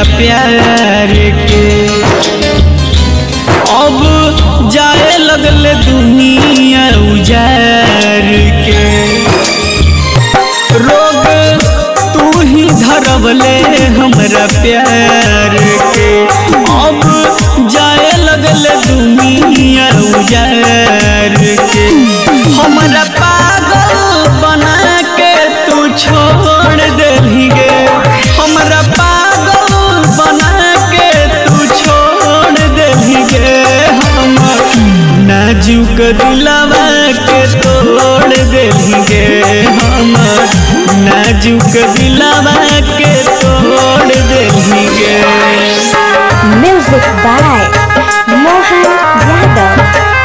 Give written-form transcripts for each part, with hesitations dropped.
प्यार के। अब जाए लगले दुनिया उजार के, रोग तू ही धरवले हमरा प्यार के। अब जाए लगले दुनिया उजार के, हमरा पागल बना के तू छोड़ देली गे। हमरा पागल बना के तू छोड़ देली गे। हमर नाजुक दिलवा के तोड़ देली गे। हमर नाजुक दिलवा के तोड़ देली गे। Music by Mohan Yadav.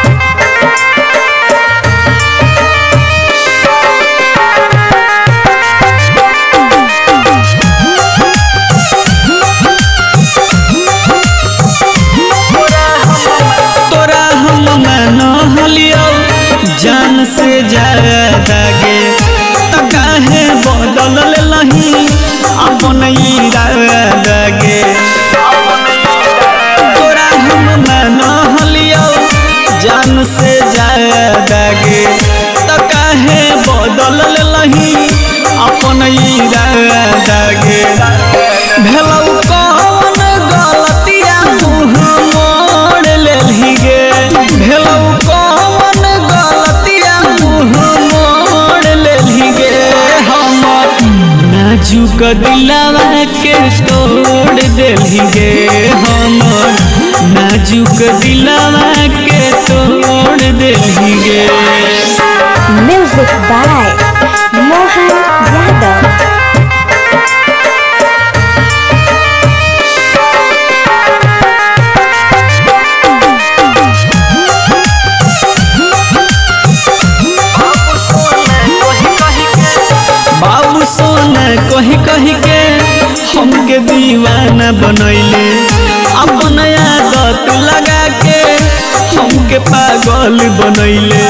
तोरा हम मनहलियो जान से ज्यादा गे, त काहे बदल लही अपन इरादा गे। तोरा हम मनहलियो जान से ज्यादा गे, त काहे बदल लही अपन इरादा गे। भेलौ कौन गलतिया मुँह मोड़ लेली गे। भेलौ कौन गलतिया मुँह मोड़ लेली गे। हमर नाजुक दिलवा के तोड़ देली गे। हमर नाजुक दिलवा के तोड़ देली गे। Music by Mohan Yadav. बाबू सोना कही कही के हमके दीवाना बनैले, अपन आदत लगा के हमके पागल बनैले।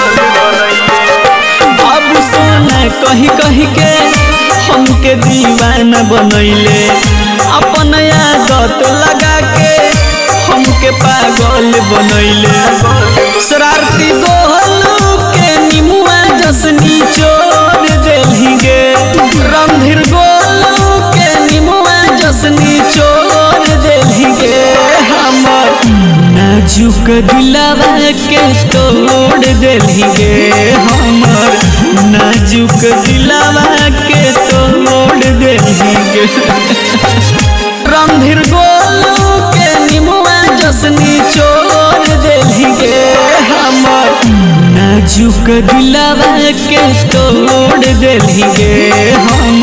बाबू सोना कही कही के हमके दीवाना बनैले, अपन आदत लगा के हमके पागल बनैले। शरारती गोलू के निमुआ जसनी चोर देली गे। रणधीर गोलू के निमुआ जसनी चोर देली गे। हमर नाजुक दिलवा के तोड़ देली गे। हमर नाजुक दिलवा के तोड़ देली गे। रणधीर गोलू के निमुआ जसनी चोर देली गे। हमर नाजुक दिलवा के तोड़ देली गे। हम